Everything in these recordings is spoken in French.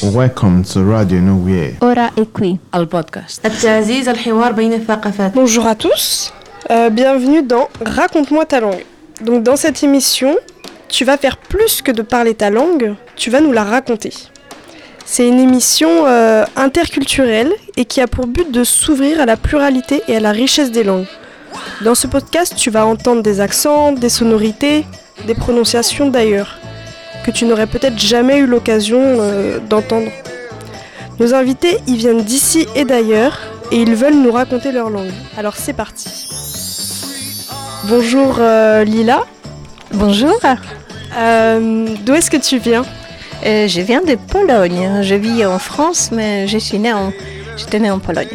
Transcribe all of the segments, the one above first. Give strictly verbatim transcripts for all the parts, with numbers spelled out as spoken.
Welcome to Radio Nowhere. Ora è qui. Al podcast. التعزيز الحوار بين الثقافات. Bonjour à tous, euh, bienvenue dans Raconte-moi ta langue. Donc dans cette émission, tu vas faire plus que de parler ta langue, tu vas nous la raconter. C'est une émission euh, interculturelle et qui a pour but de s'ouvrir à la pluralité et à la richesse des langues. Dans ce podcast, tu vas entendre des accents, des sonorités, des prononciations d'ailleurs, que tu n'aurais peut-être jamais eu l'occasion euh, d'entendre. Nos invités, ils viennent d'ici et d'ailleurs, et ils veulent nous raconter leur langue. Alors c'est parti. Bonjour euh, Lila. Bonjour. Euh, d'où est-ce que tu viens ? Euh, je viens de Pologne. Je vis en France, mais je suis née en, j'étais née en Pologne.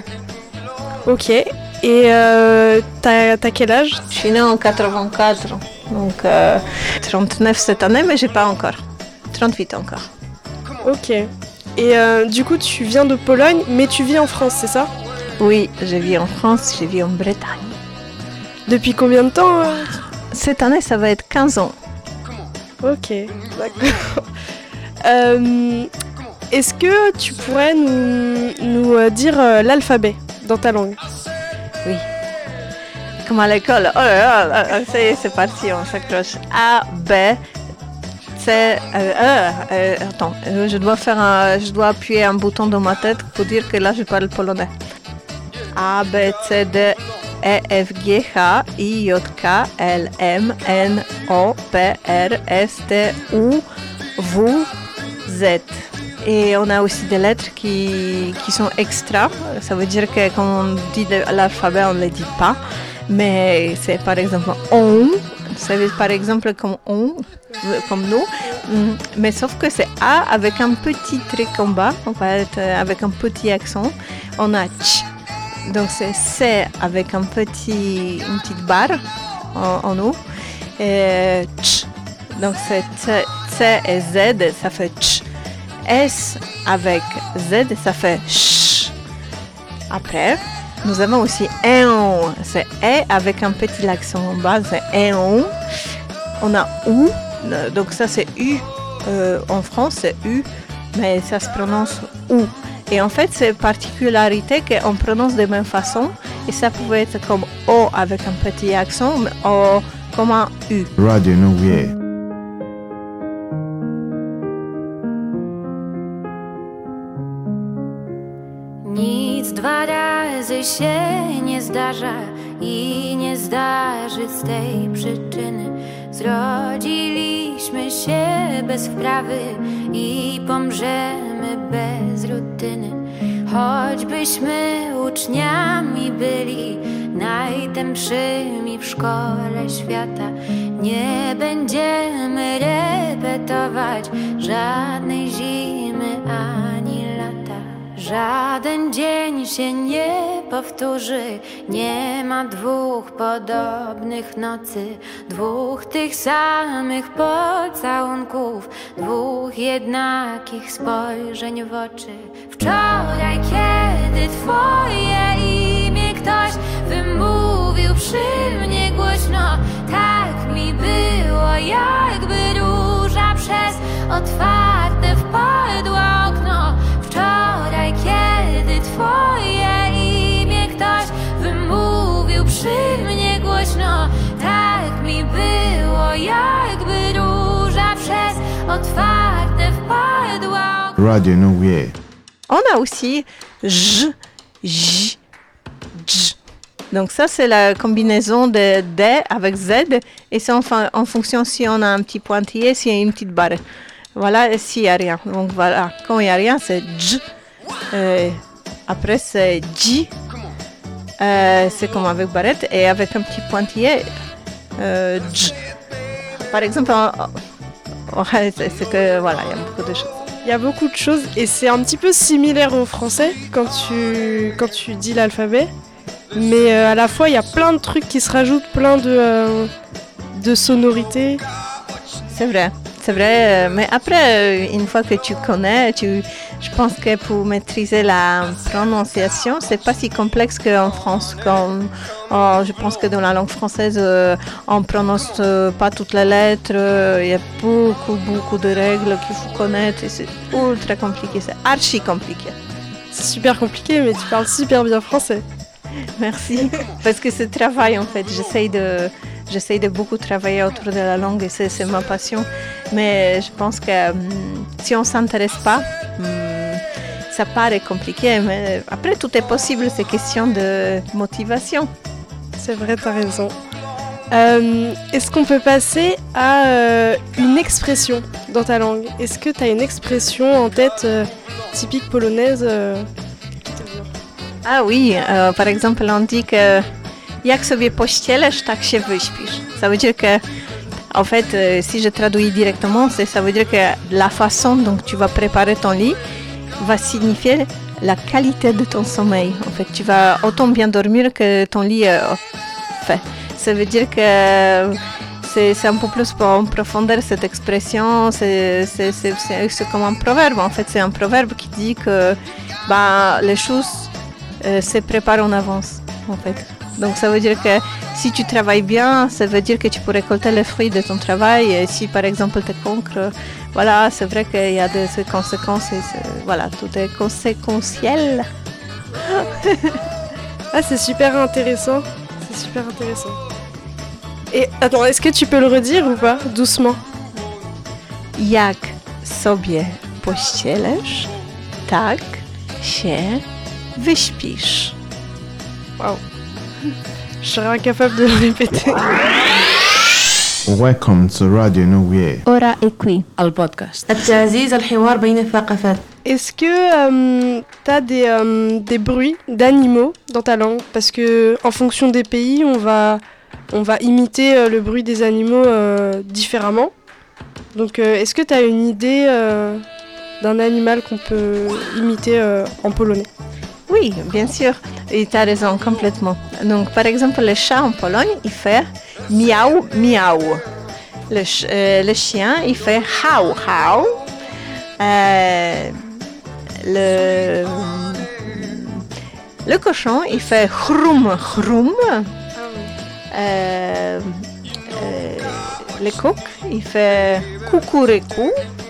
Ok. Et euh, t'as, t'as quel âge ? Je suis née en quatre-vingt-quatre, donc euh, trente-neuf cette année, mais j'ai pas encore. trente-huit encore. Ok. Et euh, du coup, tu viens de Pologne, mais tu vis en France, c'est ça ? Oui, je vis en France, je vis en Bretagne. Depuis combien de temps euh Cette année, ça va être quinze ans. Ok, d'accord. euh, est-ce que tu pourrais nous, nous euh, dire euh, l'alphabet dans ta langue ? Oui. Comme à l'école. Oh là là, c'est, c'est parti, on s'accroche. A, B, C, euh, euh, euh, attends, je dois faire un, je dois appuyer un bouton dans ma tête pour dire que là je parle polonais. A, B, C, D, E, F, G, H, I, J, K, L, M, N, O, P, R, S, T, U, V, Z. Et on a aussi des lettres qui, qui sont extra. Ça veut dire que quand on dit l'alphabet, on ne les dit pas. Mais c'est par exemple on. Ça veut dire par exemple comme on, comme nous. Mais sauf que c'est A avec un petit trait en bas. On va être avec un petit accent. On a ch. Donc c'est C avec un petit, une petite barre en, en haut. Et ch. Donc c'est T, C et Z, ça fait ch. S avec Z, ça fait ch. Après, nous avons aussi éon. C'est E avec un petit accent en bas, c'est éon. On a U, donc ça c'est U. Euh, en France, c'est U, mais ça se prononce OU. Et en fait, c'est une particularité qu'on prononce de la même façon. Et ça pouvait être comme O avec un petit accent, mais O comme un U. Radio Nowhere. Nic dwa razy się nie zdarza i nie zdarzy z tej przyczyny. Zrodziliśmy się bez wprawy i pomrzemy bez rutyny. Choćbyśmy uczniami byli najtępszymi w szkole świata, nie będziemy repetować żadnej zimy ani lata. Żaden dzień się nie powtórzy, nie ma dwóch podobnych nocy, dwóch tych samych pocałunków, dwóch jednakich spojrzeń w oczy. Wczoraj, kiedy twoje imię ktoś wymówił przy mnie głośno, tak mi było, jakby róża przez otwarte wpadło okno. Wczoraj, kiedy twoje imię ktoś wymówił przy mnie głośno, tak mi było, jakby róża przez otwarte wpadła okno. Radio Nowhere. On a aussi J, J, J. Donc ça, c'est la combinaison de D avec Z. Et c'est en, en fonction si on a un petit pointillé, s'il y a une petite barre. Voilà, et s'il n'y a rien. Donc voilà, quand il n'y a rien, c'est J. Euh, après, c'est J. Euh, c'est comme avec barrette. Et avec un petit pointillé, euh, J. Par exemple, on, on, c'est, c'est que voilà, il y a beaucoup de choses. Il y a beaucoup de choses et c'est un petit peu similaire au français quand tu, quand tu dis l'alphabet. Mais euh, à la fois, il y a plein de trucs qui se rajoutent, plein de, euh, de sonorités. C'est vrai, c'est vrai. Mais après, une fois que tu connais, tu, je pense que pour maîtriser la prononciation, c'est pas si complexe qu'en France. Quand, oh, je pense que dans la langue française, euh, on prononce euh, pas toutes les lettres. Il euh, y a beaucoup, beaucoup de règles qu'il faut connaître. Et c'est ultra compliqué. C'est archi compliqué. C'est super compliqué, mais tu parles super bien français. Merci. Parce que c'est travail en fait. J'essaye de, j'essaye de beaucoup travailler autour de la langue et c'est, c'est ma passion. Mais je pense que hum, si on ne s'intéresse pas, hum, ça paraît compliqué. Mais après, tout est possible. C'est question de motivation. C'est vrai, tu as raison. Euh, est-ce qu'on peut passer à euh, une expression dans ta langue? Est-ce que tu as une expression en tête euh, typique polonaise euh, Ah oui, euh, par exemple, on dit que jak sobie pościelesz, tak się wyśpisz. Ça veut dire que, en fait, euh, si je traduis directement, c'est, ça veut dire que la façon dont tu vas préparer ton lit va signifier la qualité de ton sommeil. En fait, tu vas autant bien dormir que ton lit est fait. Ça veut dire que c'est, c'est un peu plus pour en profondeur cette expression. C'est, c'est, c'est, c'est, c'est comme un proverbe. En fait, c'est un proverbe qui dit que bah, les choses Euh, se prépare en avance, en fait. Donc ça veut dire que si tu travailles bien, ça veut dire que tu peux récolter les fruits de ton travail. Et si par exemple tu es cancre, voilà, c'est vrai qu'il y a des conséquences. Et voilà, tout est conséquentiel. Ah, c'est super intéressant. C'est super intéressant. Et attends, est-ce que tu peux le redire ou pas, doucement? Jak sobie pościelesz, tak się wyśpisz. Waouh. Je serais incapable de le répéter. Welcome to Radio Nowhere. Ora e qui. البودكاست التعزيز الحوار بين الثقافات. Est-ce que tu as des, euh, des bruits d'animaux dans ta langue? Parce que en fonction des pays, on va, on va imiter euh, le bruit des animaux euh, différemment. Donc euh, est-ce que tu as une idée euh, d'un animal qu'on peut imiter euh, en polonais? Oui, bien sûr. Et tu as raison, complètement. Donc, par exemple, le chat en Pologne, il fait miaou, miaou. Le, ch- euh, le chien, il fait hau, hau. Euh, le, le cochon, il fait chroum, chroum. Euh, euh, le coq, il fait coucourécou.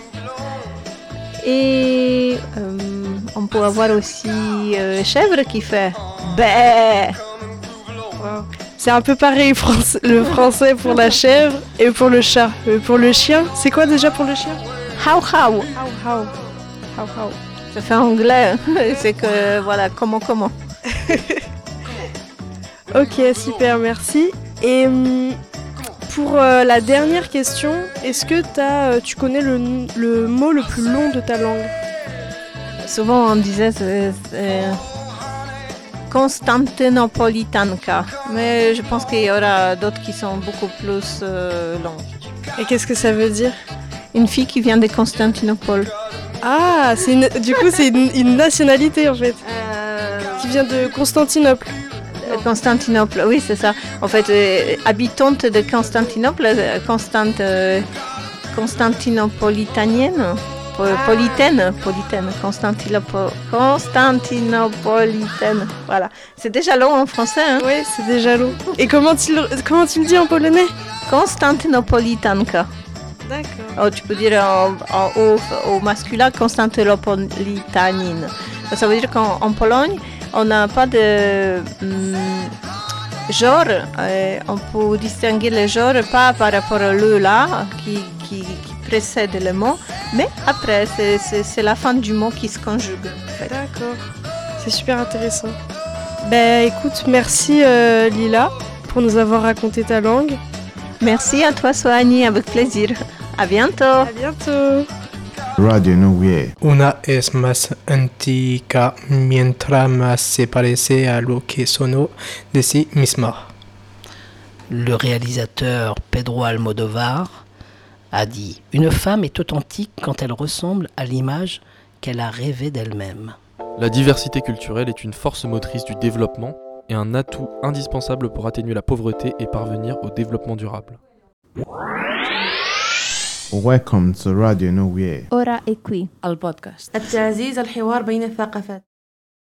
Et euh, on peut avoir aussi euh, le chèvre qui fait bé. Wow. C'est un peu pareil France- le français pour la chèvre et pour le chat. Mais pour le chien, c'est quoi déjà pour le chien? Hau, hau. How, how. How, how. Ça fait anglais. C'est que voilà, comment, comment. Ok, super, merci. Et hum, pour euh, la dernière question, est-ce que t'as, euh, tu connais le, le mot le plus long de ta langue? Souvent on disait c'est, c'est Constantinopolitanka, mais je pense qu'il y aura d'autres qui sont beaucoup plus euh, longs. Et qu'est-ce que ça veut dire? Une fille qui vient de Constantinople. Ah, c'est une- du coup c'est une, une nationalité en fait, Euh, qui vient de Constantinople. Constantinople, oui c'est ça. En fait, euh, habitante de Constantinople, euh, Constant, euh, constantinopolitanienne, po- politaine, politaine, Constantinopo- constantinopolitaine. Voilà, c'est déjà long en français. Hein? Oui, c'est déjà long. Et comment tu le, comment tu le dis en polonais? Constantinopolitanka. D'accord. Oh, tu peux dire en, en, au, au masculin Constantinopolitanine. Ça veut dire qu'en en Pologne, on n'a pas de hum, genre. Euh, on peut distinguer les genres pas par rapport à le là qui, qui, qui précède le mot, mais après, c'est, c'est, c'est la fin du mot qui se conjugue. En fait. D'accord. C'est super intéressant. Ben écoute, merci euh, Lila pour nous avoir raconté ta langue. Merci à toi, Soani, avec plaisir. À bientôt. À bientôt. Radio Nowhere. Una es más antigua mientras más se parece a lo que sonó de sí misma. Le réalisateur Pedro Almodóvar a dit « Une femme est authentique quand elle ressemble à l'image qu'elle a rêvée d'elle-même. » La diversité culturelle est une force motrice du développement et un atout indispensable pour atténuer la pauvreté et parvenir au développement durable. Welcome to Radio Nowhere. Ora è qui. البودكاست التعزيز الحوار بين الثقافات.